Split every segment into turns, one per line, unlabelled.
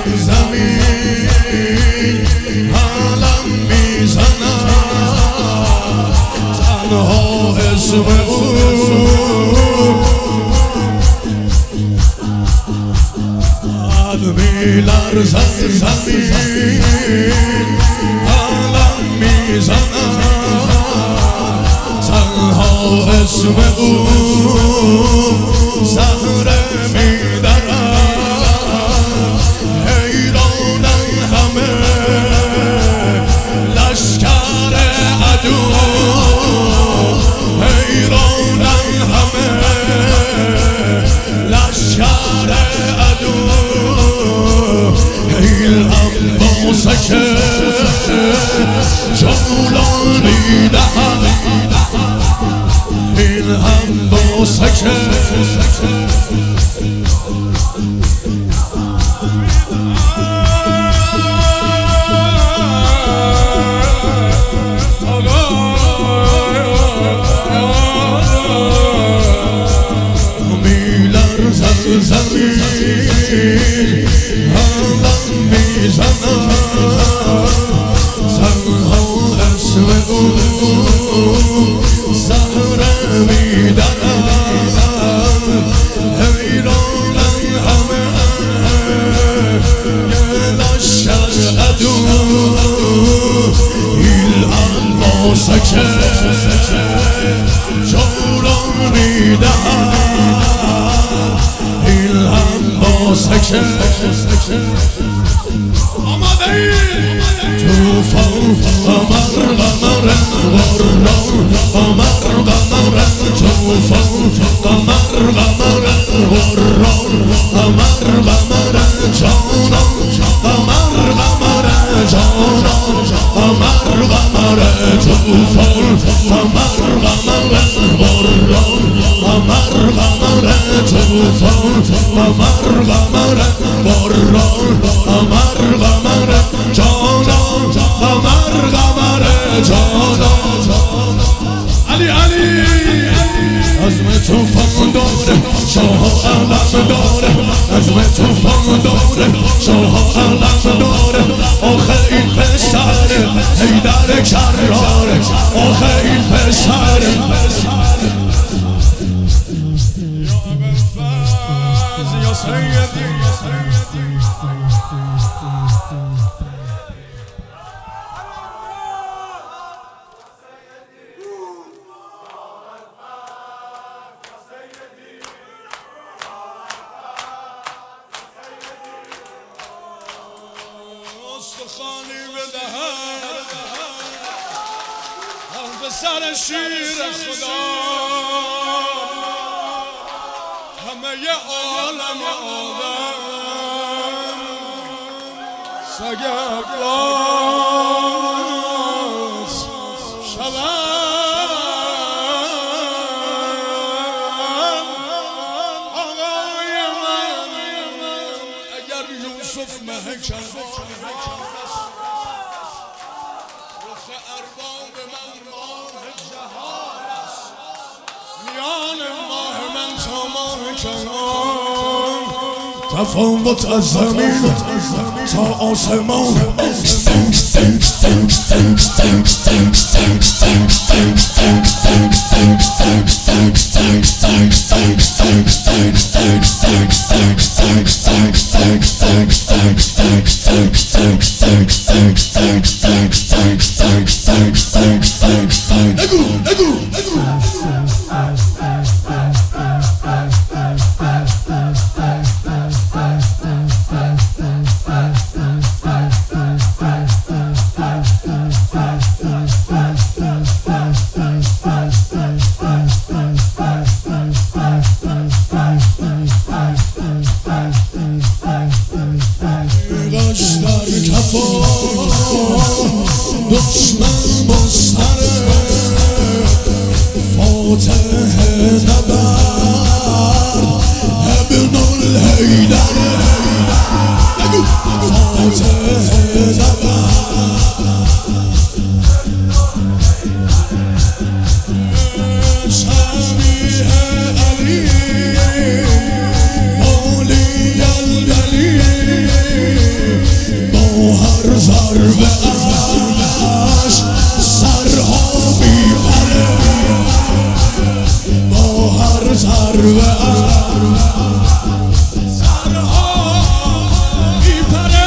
سرزمین علم میزنم تنها اسم او میلرزد زمین علم میزنم تنها اسم او زهره میدرم حیرانن همه لشکر عدو حیرانن همه لشکر عدو ایلم با سکه جولانی دهم این هم با سکه میلرزد زمین علم میزنم تنها اسم او زهره میدرم حیرانن همه یه لشکر عدو ایلم با سکه جولان میدهم ایلم با سکه آماده ای توفان قمر قمر باران قمر قمر توفان قمر قمر باران قمر قمر جانان قمر قمر جانان قمر قمر توفان قمر قمر باران قمر قمر توفان قمر قمر باران قمر قمر جانان قمر قمر جانان علی علی عزم توفان داره شاه علم داره عزم توفان داره شاه علم داره آخه این پسره حیدر کراره آخه این پسره یا سیدی استخوانی بدهد به سر شیر خدا همه ی عالم آدم سگ افلاس شود آقای من اگر یوسف محکم رخ ارباب من ماه جهان است میان ماه من تا ماه کمان تفاوت از زمین تا آسمان دشمن مستره فاتح نبرد ابن الحیدر فاتح نبرد شبیه علی علی الدلیل ضربه اش سرها میپره با هر ضربه سرها میپره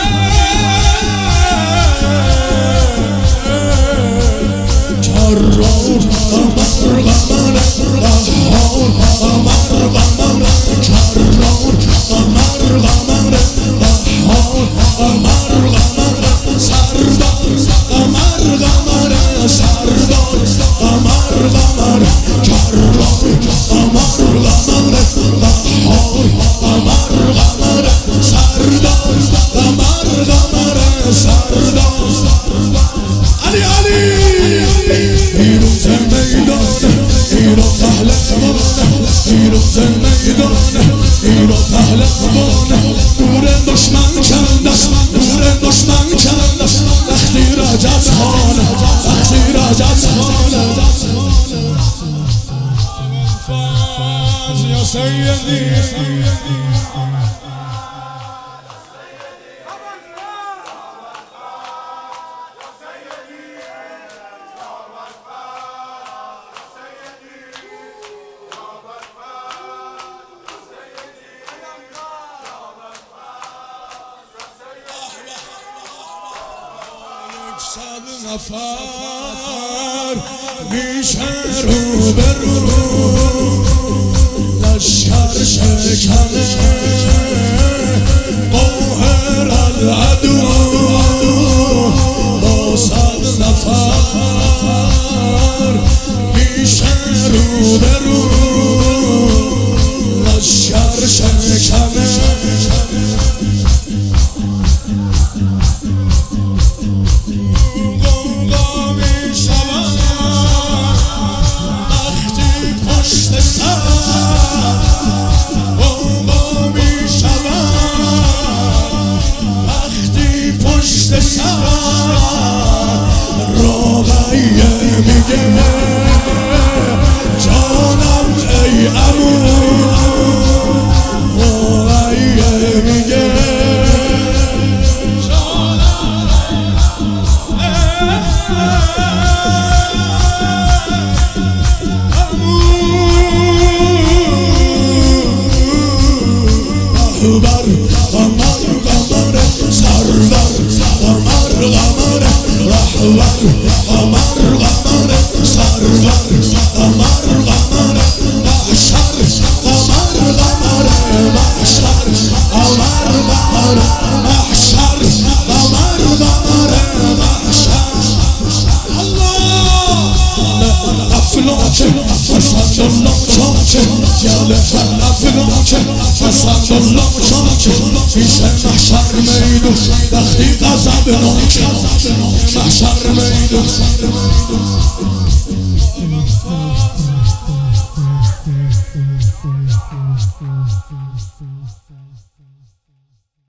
کرار قمر قمر قهار قمر قمر کرار قمر قمر قهار قمر قمر سردار قمر قمر سردار قمر قمر کرار قمر قمر قهار قمر قمر سردار قمر قمر سردار علی علی پیروز میدان ایران پهلوان پیروز میدان ایران پهلوان نور دشمن کندش نور دشمن کندش وقتی رجب خان وقتی رجب خان فاز یا سیدی صد نفر میشه رو به رو لشکر شکنه قاهر العدو با صد نفر میشه رو به رو لشکر شکنه میگه جانم ای عمو رویه میگه جانم احبر قمر قمر سرور قمر قمر رهبر قمر قمر سرور قمر قمر محشر قمر قمر محشر قمر قمر محشر قمر قمر محشر الله افلاک فساد الله چاچه یاله افلاک فساد الله چاچه میشه محشر میدون وقتی غضب ناکه محشر میدون